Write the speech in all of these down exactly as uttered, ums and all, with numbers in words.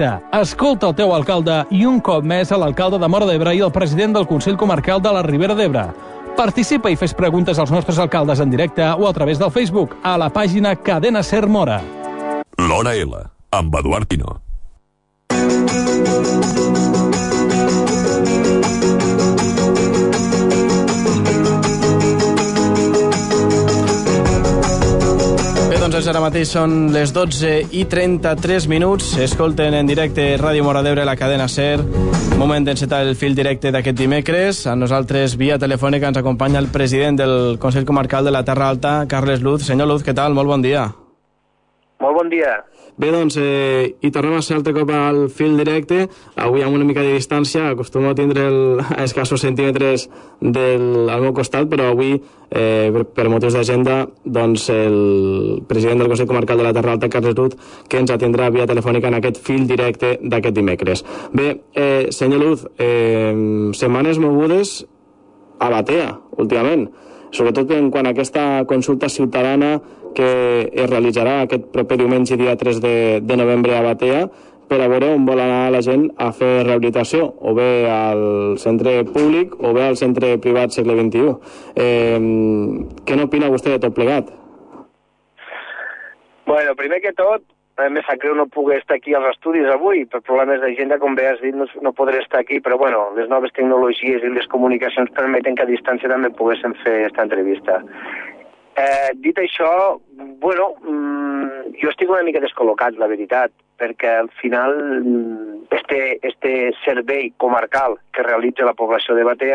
directe. Escolta el teu alcalde i un cop més a l'alcalde de Móra d'Ebre i el president del Consell Comarcal de la Ribera d'Ebre. Participa i fes preguntes als nostres alcaldes en directe o a través del Facebook a la pàgina Cadena Ser Móra. L'Hora L, amb Eduard Pino. Doncs ara mateix són les dotze i trenta-tres minuts. Escolten en directe Ràdio Móra d'Ebre, la cadena SER. Moment d'encetar el fil directe d'aquest dimecres. A nosaltres, via telefònica, ens acompanya el president del Consell Comarcal de la Terra Alta, Carles Luz. Senyor Luz, què tal? Molt bon dia. Molt bon dia. Bé, doncs, eh, i tornem a ser altre cop al fil directe, avui amb una mica de distància, acostumo a tindre el, a escassos centímetres del, al meu costat, però avui, eh, per, per motius d'agenda, doncs el president del Consell Comarcal de la Terra Alta, Carles Luz, que ens atendrà via telefònica en aquest fil directe d'aquest dimecres. Bé, eh, senyor Luz, eh, setmanes mogudes a Batea, últimament, sobretot en quant a aquesta consulta ciutadana que es realitzarà aquest proper diumenge, dia tres de, de novembre a Batea, per a veure on vol anar la gent a fer rehabilitació, o bé al centre públic o bé al centre privat segle vint-i-u. Eh, què n'opina vostè de tot plegat? Bueno, primer que tot, me sap greu no poder estar aquí als estudis avui, per problemes d'agenda, com bé has dit, no, no podré estar aquí, però bueno, les noves tecnologies i les comunicacions permeten que a distància també poguéssim fer aquesta entrevista. Eh, dit això, bueno, mmm, jo estic una mica descol·locat, la veritat, perquè al final este, este servei comarcal que realitza la població de Batea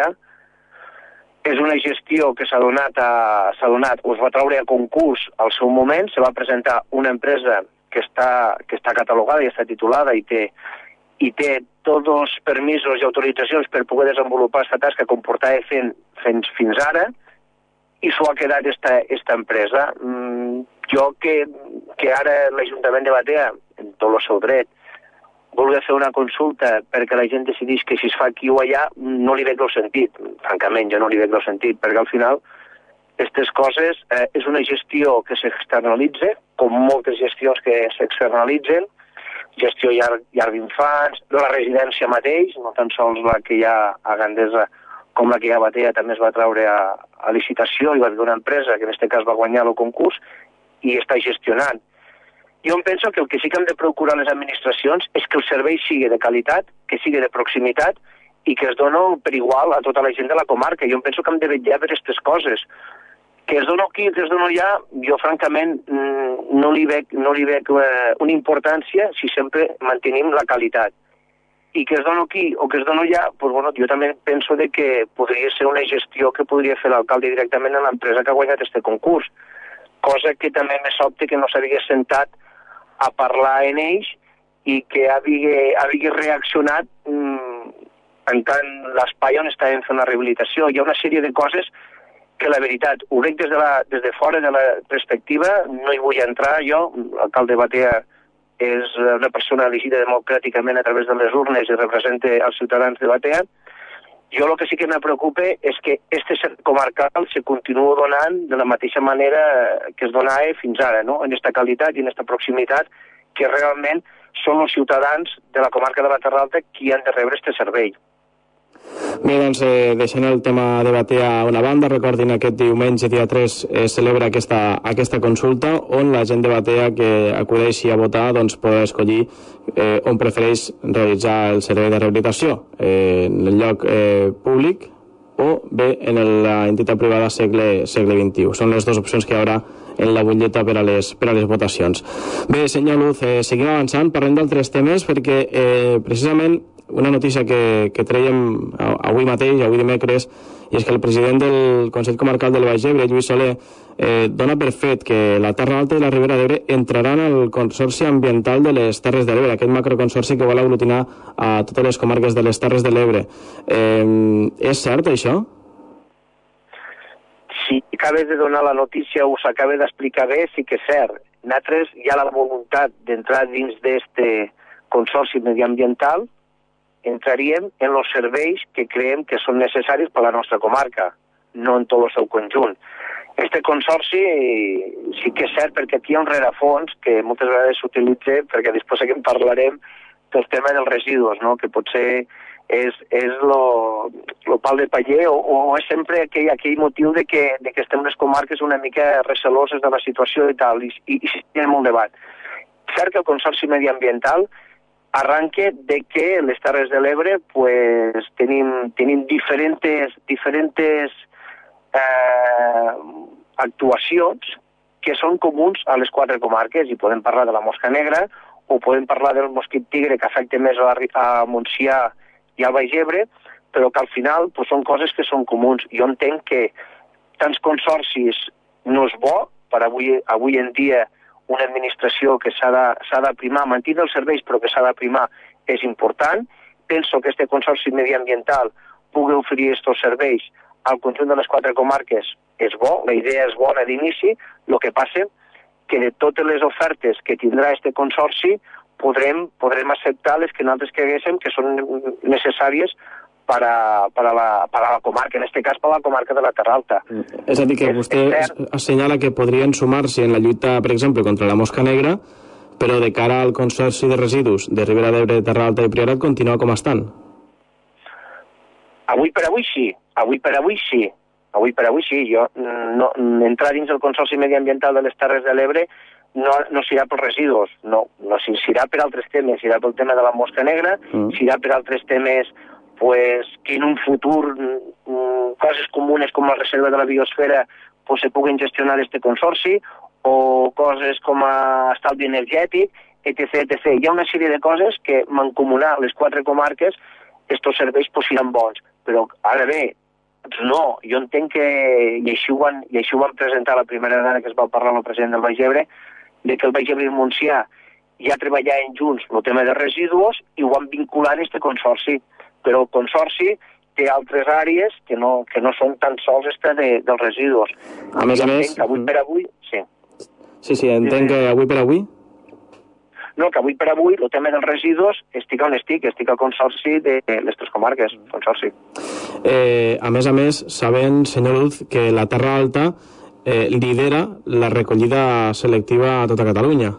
és una gestió que s'ha donat, a, s'ha donat o es va treure a concurs al seu moment. Se va presentar una empresa que està, que està catalogada i està titulada i té, i té tots els permisos i autoritzacions per poder desenvolupar aquesta tasca com portava fent fins, fins ara, i s'ho ha quedat esta, esta empresa. Mm, jo que, que ara l'Ajuntament de Batea, en tot el seu dret, vulgui fer una consulta perquè la gent decidís que si es fa aquí o allà, no li veig el sentit. Francament, jo no li veig el sentit, perquè al final aquestes coses eh, és una gestió que s'externalitza, com moltes gestions que s'externalitzen, gestió llar, llar d'infants, de la residència mateix, no tan sols la que hi ha a Gandesa, com la que hi ha a Batea, també es va treure a, a licitació i va haver una empresa que en aquest cas va guanyar el concurs i està gestionant. Jo em penso que el que sí que hem de procurar les administracions és que el servei sigui de qualitat, que sigui de proximitat i que es doni per igual a tota la gent de la comarca. Jo em penso que hem de vetllar per aquestes coses. Que es doni aquí, que es doni allà, jo francament no li veig, no li veig eh, una importància si sempre mantenim la qualitat. I que es doni aquí o que es doni allà, pues, bueno, jo també penso de que podria ser una gestió que podria fer l'alcalde directament a l'empresa que ha guanyat aquest concurs, cosa que també me sobte que no s'havia sentat a parlar en ells i que havia, havia reaccionat mmm, en tant l'espai on estàvem fent la rehabilitació. Hi ha una sèrie de coses que la veritat, ho veig des de, la, des de fora de la perspectiva, no hi vull entrar jo, l'alcalde Batea és una persona elegida democràticament a través de les urnes i representa els ciutadans de Batea. Jo el que sí que me preocupa és que este servei comarcal se continua donant de la mateixa manera que es donava fins ara, no? En aquesta qualitat i en aquesta proximitat que realment són els ciutadans de la comarca de la Terra Alta qui han de rebre este servei. Bé, doncs, eh, deixant el tema de Batea a una banda, recordin aquest diumenge, dia tres, es celebra aquesta, aquesta consulta on la gent de Batea que acudeixi a votar doncs, podrà escollir eh, on prefereix realitzar el servei de rehabilitació, eh, en el lloc eh, públic o bé en l'entitat privada segle, segle vint-i-u. Són les dues opcions que hi haurà en la butlleta per a les, per a les votacions. Bé, senyor Luz, eh, seguim avançant, parlem d'altres temes perquè eh, precisament una notícia que, que traiem avui mateix, avui dimecres, i és que el president del Consell Comarcal del Baix Ebre, Lluís Soler, eh, dona per fet que la Terra Alta i la Ribera d'Ebre entraran al Consorci Ambiental de les Terres de l'Ebre, aquest macroconsorci que vol aglutinar a totes les comarques de les Terres de l'Ebre. Eh, és cert, això? Si acabes de donar la notícia o s'acaba d'explicar bé, sí que és cert. Nosaltres hi ha la voluntat d'entrar dins d'este consorci mediambiental, entraríem en els serveis que creiem que són necessaris per a la nostra comarca, no en tot el seu conjunt. Este consorci sí que és cert perquè aquí hi ha un rerefons que moltes vegades s'utilitza, perquè després que en parlarem, pel tema dels residus, no? Que potser és, és lo, lo pal de paller o, o és sempre aquell, aquell motiu de que, de que estem les comarques una mica receloses de la situació i tal, i, i, i hi ha molt debat. Cert que el Consorci Mediambiental arranque de que les Terres de l'Ebre pues, tenim, tenim diferents, diferents eh, actuacions que són comuns a les quatre comarques, i podem parlar de la mosca negra o podem parlar del mosquit tigre que afecta més a, la, a Montsià i al Baix Ebre, però que al final pues, són coses que són comuns. Jo entenc que tants consorcis no és bo, per avui, avui en dia una administració que s'ha d'aprimar, mantenir els serveis però que s'ha d'aprimar és important. Penso que este consorci mediambiental pugui oferir aquests serveis al conjunt de les quatre comarques és bo, la idea és bona d'inici, el que passa que de totes les ofertes que tindrà este consorci podrem, podrem acceptar les que nosaltres creguéssim que són necessàries per a, per a, la, per a la comarca, en aquest cas per a la comarca de la Terra Alta. És a dir, que vostè assenyala que podrien sumar-se en la lluita, per exemple, contra la mosca negra, però de cara al consorci de residus de Ribera d'Ebre, Terra Alta i Priorat continua com estan. Avui per avui sí, avui per avui sí. Avui per avui sí, jo no, entrar dins el Consorci Mediambiental de les Terres de l'Ebre no, no serà pels residus, no, no serà per altres temes, serà pel tema de la mosca negra, mm. serà per altres temes pues, que en un futur mm, coses comunes com la reserva de la biosfera pues, se puguin gestionar este consorci, o coses com a estalvi energètic, etc etcètera. Hi ha una sèrie de coses que mancomunar les quatre comarques estos serveis pues, seran bons, però ara bé, no, jo entenc que, i així, ho van, i així ho van presentar la primera vegada que es va parlar amb el president del Baix Ebre, de que el Baix Ebre i el Montsià ja treballaven junts el tema de residus i ho van vincular en aquest consorci, però el consorci té altres àrees que no, que no són tan sols esta de, dels residus. A més a més... Avui per avui, sí. Sí, sí, entenc que avui per avui... No, que avui per avui el tema dels residus estic on estic, estic al consorci de les tres comarques, consorci. Eh, a més a més, sabem, senyor Luz, que la Terra Alta eh, lidera la recollida selectiva a tota Catalunya.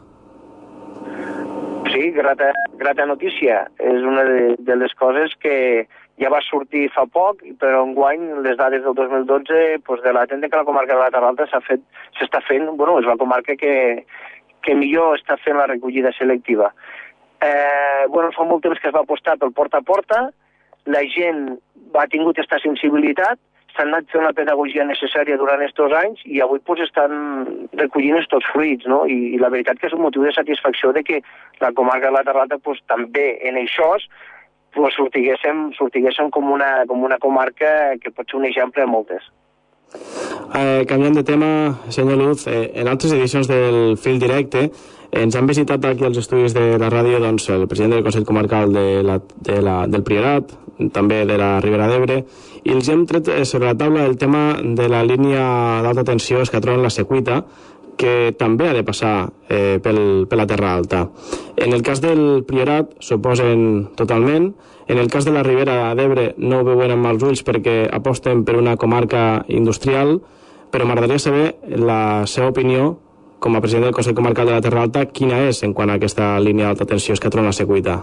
Sí, grata, grata notícia. És una de, de les coses que ja va sortir fa poc, però enguany les dades del dos mil dotze, pues, de la tenda que la comarca de la Terra Alta s'ha fet, s'està fent, bueno, és la comarca que que millor està fent la recollida selectiva. Eh, bueno, fa molt temps que es va apostar pel porta a porta, la gent ha tingut aquesta sensibilitat, s'han anat fent la pedagogia necessària durant aquests anys i avui pues, estan recollint aquests fruits, no? I, i la veritat que és un motiu de satisfacció de que la comarca de la Terra Alta pues, també en això pues, sortiguéssim, sortiguéssim com, una, com una comarca que pot ser un exemple de moltes. Eh, canviant de tema, senyor Luz, eh, en altres edicions del Fil Directe eh, ens han visitat aquí als estudis de la ràdio doncs, el president del Consell Comarcal de la, de la, del Priorat, també de la Ribera d'Ebre, i els hem tret sobre la taula el tema de la línia d'alta tensió Escatron-La Secuita, que també ha de passar eh, pel, per la Terra Alta. En el cas del Priorat s'oposen totalment, en el cas de la Ribera d'Ebre no ho veuen amb mals ulls perquè aposten per una comarca industrial, però m'agradaria saber la seva opinió com a president del Consell Comarcal de la Terra Alta, quina és en quant a aquesta línia d'alta tensió Escatron-La Secuita.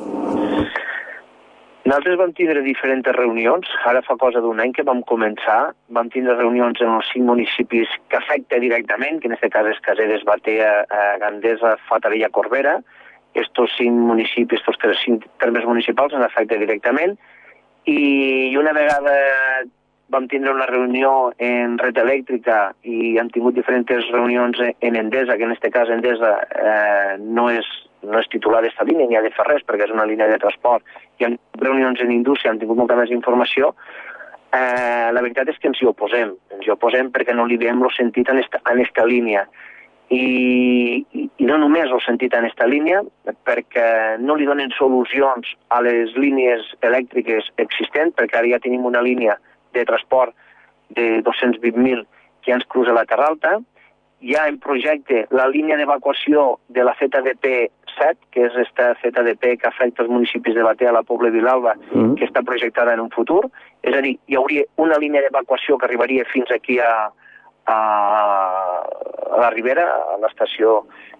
Nosaltres vam tindre diferents reunions, ara fa cosa d'un any que vam començar, vam tindre reunions en els cinc municipis que afecta directament, que en aquest cas és Caseres, Batea, Gandesa, Fatarella, Corbera. Estos cinc municipis, estos tres, cinc termes municipals ens afecta directament, i una vegada vam tindre una reunió en Red Elèctrica i hem tingut diferents reunions en Endesa, que en aquest cas Endesa eh, no és no és titular d'esta línia ni ha de fer res perquè és una línia de transport, i en reunions en indústria han tingut molta més informació. Eh, la veritat és que ens hi oposem, ens hi oposem perquè no li veiem el sentit en esta, en esta línia. I, i, i no només el sentit en esta línia, perquè no li donen solucions a les línies elèctriques existents, perquè ara ja tenim una línia de transport de dos-cents vint mil que ens cruza la Terra Alta. Hi ha en projecte la línia d'evacuació de la Z D P set, que és esta Z D P que afecta els municipis de Batea, la Pobla i Vilalba, mm. que està projectada en un futur. És a dir, hi hauria una línia d'evacuació que arribaria fins aquí a, a, a la Ribera, a l'estació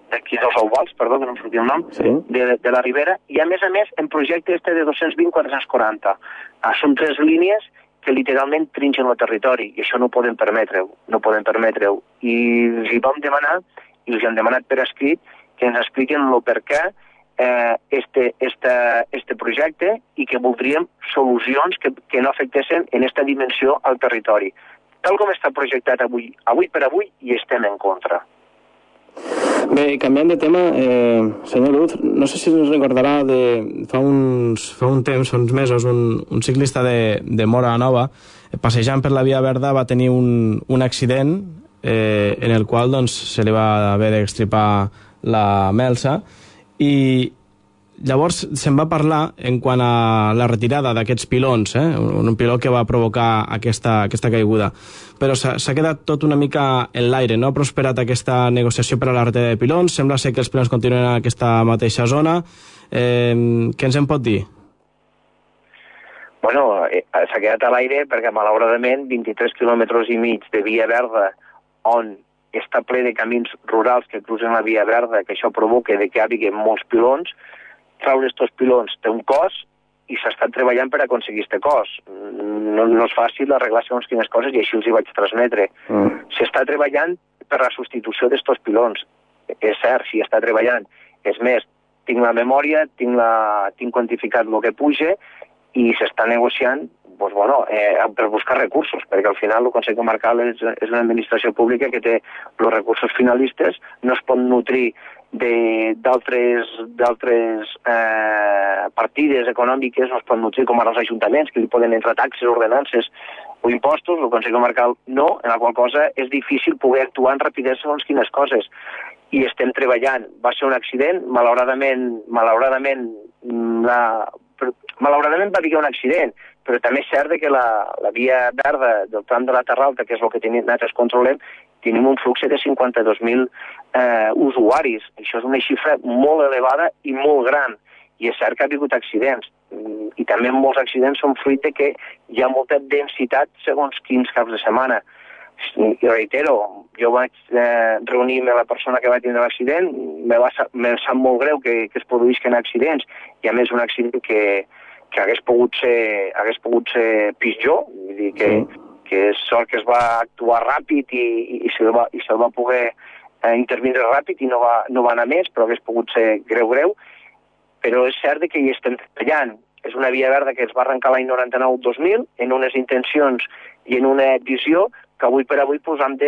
d'aquí dels Albols, perdó, que no em sortia el nom, sí. de, de la Ribera, i a més a més en projecte este de dos-cents vint a quatre-cents quaranta. Ah, són tres línies que literalment trinxen el territori, i això no podem permetre-ho, no podem permetre-ho. I els hi vam demanar, i els hi han demanat per escrit, que ens expliquen el per què eh, este, este, este projecte i que voldríem solucions que, que no afectessin en aquesta dimensió al territori. Tal com està projectat avui, avui per avui, i estem en contra. Bé, canviant de tema, eh, senyor Luz, no sé si us recordarà de fa, uns, fa un temps, fa uns mesos, un, un ciclista de, de Móra Nova, passejant per la Via Verda, va tenir un, un accident eh, en el qual doncs, se li va haver d'extripar la melsa, i llavors se'n va parlar en quant a la retirada d'aquests pilons, eh? un, un piló que va provocar aquesta, aquesta caiguda. Però s'ha quedat tot una mica en l'aire, no ha prosperat aquesta negociació per a la retirada de pilons, sembla ser que els pilons continuen en aquesta mateixa zona. Eh, què ens en pot dir? Bueno, eh, s'ha quedat a l'aire perquè malauradament vint-i-tres quilòmetres i mig de via verda on està ple de camins rurals que cruzen la via verda, que això provoca que hi hagi molts pilons. Traure aquests pilons té un cost i s'està treballant per aconseguir aquest cost. No, no és fàcil arreglar segons quines coses i així els hi vaig transmetre. Mm. S'està treballant per la substitució d'aquests pilons. És cert, s'hi està treballant. És més, tinc la memòria, tinc, la, tinc quantificat el que puja i s'està negociant doncs, bueno, eh, per buscar recursos, perquè al final el Consell Comarcal és, és una administració pública que té els recursos finalistes, no es pot nutrir d'altres eh, partides econòmiques, no es pot nutrir com ara els ajuntaments, que li poden entrar taxes, ordenances o impostos, el Consell Comarcal no, en la qual cosa és difícil poder actuar en rapidesa segons quines coses. I estem treballant. Va ser un accident, malauradament, malauradament, la, malauradament va haver un accident, però també és cert que la, la via verda del tram de la Terra Alta, que és el que tenim, nosaltres controlem, tenim un flux de cinquanta-dos mil eh, usuaris. Això és una xifra molt elevada i molt gran. I és cert que ha hagut accidents. I també molts accidents són fruit de que hi ha molta densitat segons quins caps de setmana. I reitero, jo vaig eh, reunir-me amb la persona que va tindre l'accident, me, va, me sap molt greu que, que es produïsquen accidents, i a més un accident que, que hagués pogut ser, hagués pogut ser pitjor, vull dir que, sí. que és sort que es va actuar ràpid i, i, i se'l va, i se va poder eh, intervindre ràpid i no va, no va anar més, però hagués pogut ser greu, greu, però és cert que hi estem treballant. És una via verda que es va arrencar l'any noranta-nou dos mil en unes intencions i en una visió que avui per avui pues, hem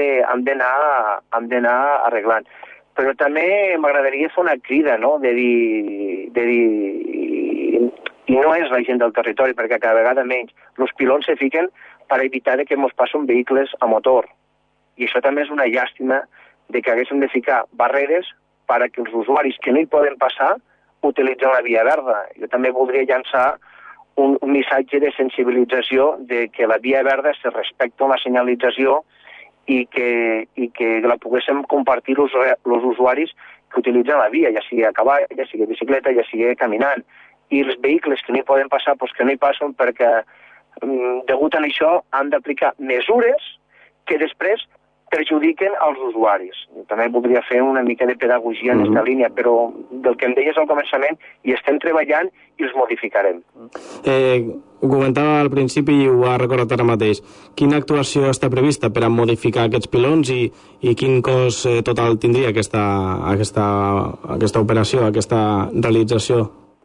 d'anar arreglant. Però també m'agradaria fer una crida, no?, de dir, de dir... I no és la gent del territori, perquè cada vegada menys. Els pilons se fiquen per evitar que ens passin vehicles a motor. I això també és una llàstima de que haguéssim de ficar barreres perquè els usuaris que no hi poden passar utilitzen la via verda. Jo també voldria llançar un, un missatge de sensibilització de que la via verda se respecta la senyalització i que, i que la poguéssim compartir els usuaris que utilitzen la via, ja sigui a cavall, ja sigui a bicicleta, ja sigui caminant. I els vehicles que no hi poden passar, doncs que no hi passen perquè, degut a això, han d'aplicar mesures que després perjudiquen als usuaris. També voldria fer una mica de pedagogia en aquesta mm-hmm. línia, però del que em deies al començament, hi estem treballant i els modificarem. Eh, ho comentava al principi i ho ha recordat ara mateix. Quina actuació està prevista per a modificar aquests pilons i, i quin cost eh, total tindria aquesta, aquesta, aquesta operació, aquesta realització?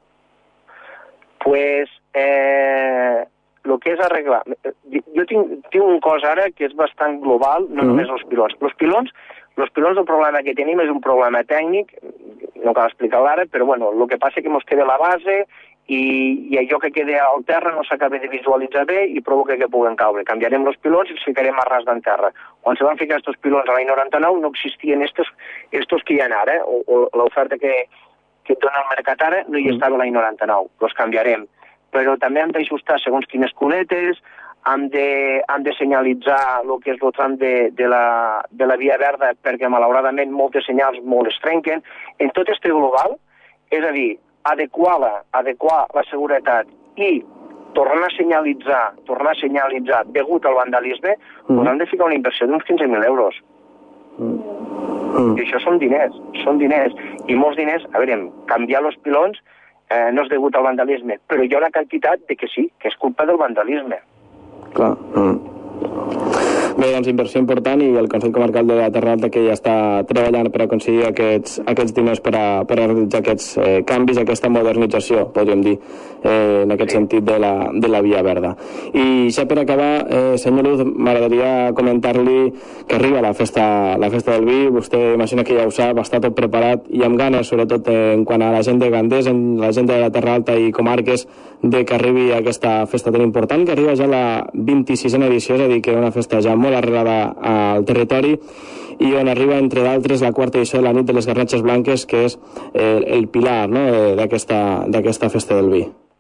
Pues... Eh... el que és arreglar... Jo tinc, tinc un cos ara que és bastant global, no mm. només els pilons. Els pilons, els pilons, el problema que tenim és un problema tècnic, no cal explicar-lo ara, però bueno, el que passa és que ens queda la base i, i allò que queda al terra no s'acaba de visualitzar bé i provoca que puguen caure. Canviarem els pilons i els ficarem a ras d'en terra. Quan se van ficar aquests pilons a l'any noranta-nou no existien estos, estos que hi ha ara, o, o l'oferta que, que et dona el mercat ara no hi estava l'any noranta-nou. Els canviarem. Però també hem d'ajustar segons quines cunetes, hem de, hem de senyalitzar el que és el tram de, de, la, de la via verda, perquè malauradament moltes senyals molt es trenquen. En tot este global, és a dir, adequar-la, adequar la seguretat i tornar a senyalitzar, tornar a senyalitzar degut al vandalisme, mm. doncs hem de ficar una inversió d'uns quinze mil euros. Mm. Mm. I això són diners, són diners. I molts diners, a veure, canviar els pilons eh, no és degut al vandalisme, però hi ha una quantitat de que sí, que és culpa del vandalisme. Clar. Mm. Bé, doncs inversió important i el Consell Comarcal de la Terra Alta que ja està treballant per aconseguir aquests, aquests diners per a, per a realitzar aquests eh, canvis, aquesta modernització, podríem dir, eh, en aquest sí. sentit de la, de la Via Verda. I ja per acabar, eh, senyor Luz, m'agradaria comentar-li que arriba la festa, la festa del vi, vostè imagina que ja ho sap, està tot preparat i amb ganes, sobretot eh, en quant a la gent de Gandés, en la gent de la Terra Alta i comarques, de que arribi aquesta festa tan important, que arriba ja la vint-i-sisena edició, és a dir, que una festa ja molt arrelada al territori i on arriba, entre d'altres, la quarta edició de la nit de les garnatxes blanques, que és eh, el pilar, no?, d'aquesta festa del vi.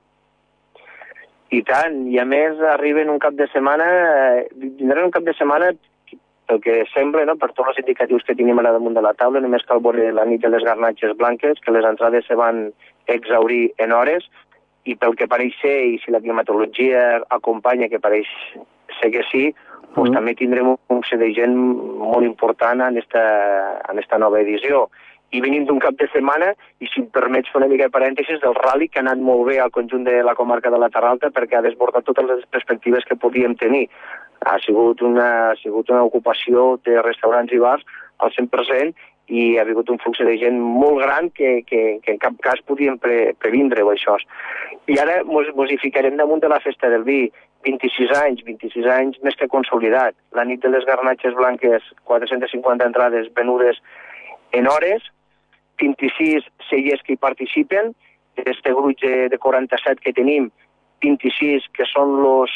I tant, i a més arriben un cap de setmana, eh, tindran un cap de setmana, pel que sembla, no?, per tots els indicatius que tenim ara damunt de la taula, només cal veure la nit de les garnatxes blanques, que les entrades se van exaurir en hores, i pel que pareix ser, i si la climatologia acompanya, que pareix ser que sí, pues mm. també tindrem un flux de gent molt important en esta, en esta nova edició. I venim d'un cap de setmana, i si em permets fer una mica de parèntesis, del rally que ha anat molt bé al conjunt de la comarca de la Terra Alta perquè ha desbordat totes les perspectives que podíem tenir. Ha sigut una, ha sigut una ocupació de restaurants i bars al cent per cent i ha hagut un flux de gent molt gran que, que, que en cap cas podíem pre, previndre-ho, això. I ara mos, mos hi ficarem damunt de la festa del vi. vint-i-sis anys, vint-i-sis anys més que consolidat. La nit de les garnatxes blanques, quatre-centes cinquanta entrades venudes en hores, vint-i-sis cellers que hi participen, d'aquest grup de, de quaranta-set que tenim, vint-i-sis que són los,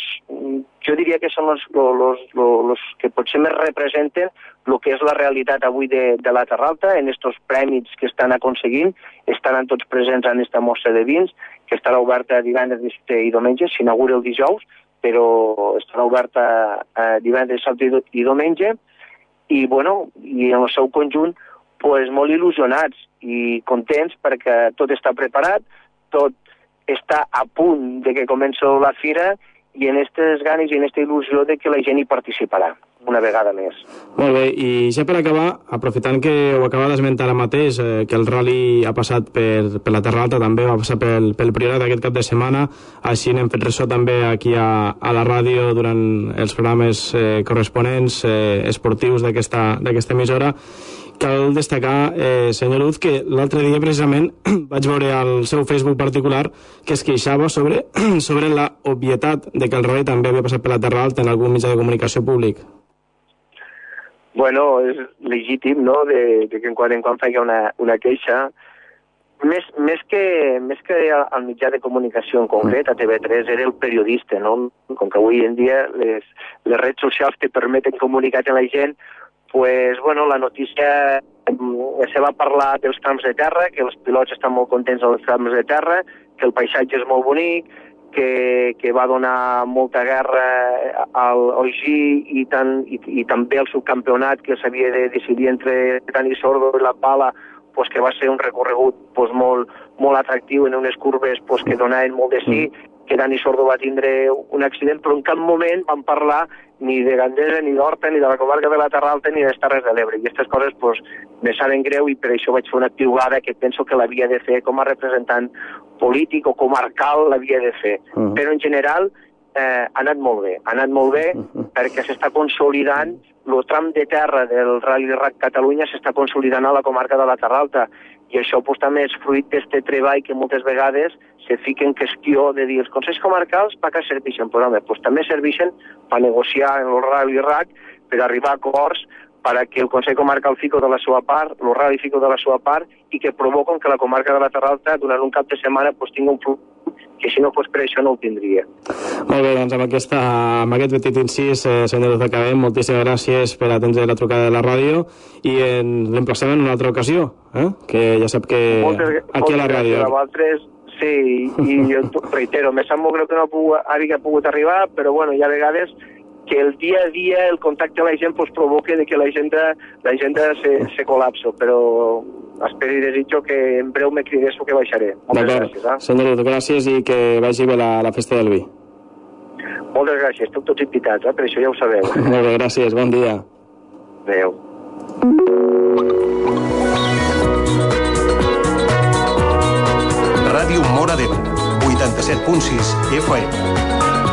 jo diria que són los, los, los, los que potser més representen el que és la realitat avui de, de la Terra Alta, en estos prèmits que estan aconseguint, estaran tots presents en esta mostra de vins, que estarà oberta divendres, dissabte i diumenge, s'inaugura el dijous, però estarà oberta eh, divendres, dissabte i diumenge, i, bueno, i en el seu conjunt, pues, molt il·lusionats i contents perquè tot està preparat, tot està a punt de que comença la fira i en aquestes ganes i en aquesta il·lusió de que la gent hi participarà una vegada més. Molt bé, i ja per acabar, aprofitant que ho acaba d'esmentar ara mateix, eh, que el rally ha passat per, per la Terra Alta, també va passar pel, pel Priorat aquest cap de setmana, així n'hem fet ressò també aquí a, a la ràdio durant els programes eh, corresponents eh, esportius d'aquesta emissora. Cal destacar, eh, senyor Luz, que l'altre dia precisament vaig veure al seu Facebook particular que es queixava sobre, sobre la obvietat de que el rally també havia passat per la Terra Alta en algun mitjà de comunicació públic. Bueno, és legítim, no?, de, de que en quan en quan faci una, una queixa. Més, més, que, més que al mitjà de comunicació en concret, a T V tres, era el periodista, no? Com que avui en dia les, les redes socials te permeten comunicar amb la gent, pues, bueno, la notícia se va parlar dels trams de terra, que els pilots estan molt contents dels trams de terra, que el paisatge és molt bonic, que, que va donar molta guerra al O G i, tant, i, i també al subcampionat que s'havia de decidir entre Dani Sordo i la Pala, pues, que va ser un recorregut pues, molt, molt atractiu en unes curves pues, que donaven molt de sí, que Dani Sordo va tindre un accident, però en cap moment van parlar ni de Gandesa, ni d'Horta, ni de la comarca de la Terra Alta, ni de les Terres de l'Ebre. I aquestes coses pues, me saben greu i per això vaig fer una piulada que penso que l'havia de fer com a representant polític o comarcal, l'havia de fer. Uh -huh. Però en general eh, ha anat molt bé. Ha anat molt bé uh -huh. perquè s'està consolidant el tram de terra del Rally Rac Catalunya, s'està consolidant a la comarca de la Terra Alta. I això pues, també és fruit d'aquest treball que moltes vegades se fica en qüestió de dir els consells comarcals per què serveixen? Pues, home, pues, també serveixen per negociar en el Rally Rac, per arribar a acords perquè el Consell Comarcal fico de la seva part, el Rally fico de la seva part, i que provoquen que la comarca de la Terra Alta, durant un cap de setmana, pues, tingui un flux que si no fos per això no ho tindria. Molt bé, doncs amb, aquesta, amb aquest petit incís, eh, senyor Luz, acabem. Moltíssimes gràcies per atendre la trucada de la ràdio i l'emplacem en una altra ocasió, eh? Que ja sap que moltes, aquí a la ràdio... Moltes sí, i jo reitero, me sap molt greu que no pugui, hagi pogut arribar, però bueno, hi ha vegades que el dia a dia, el contacte amb la gent pues, provoca de que l'agenda l'agenda se, se col·lapso, però espero i desitjo que en breu me cridesso que baixaré. Moltes gràcies. Eh? Senyor Luz, gràcies i que vagi bé la, la festa del vi. Moltes gràcies, esteu tots invitats, eh? Per això ja ho sabeu. Molt bé, gràcies, bon dia. Adéu. Ràdio Móra d'Ebre, vuitanta-set punt sis F M.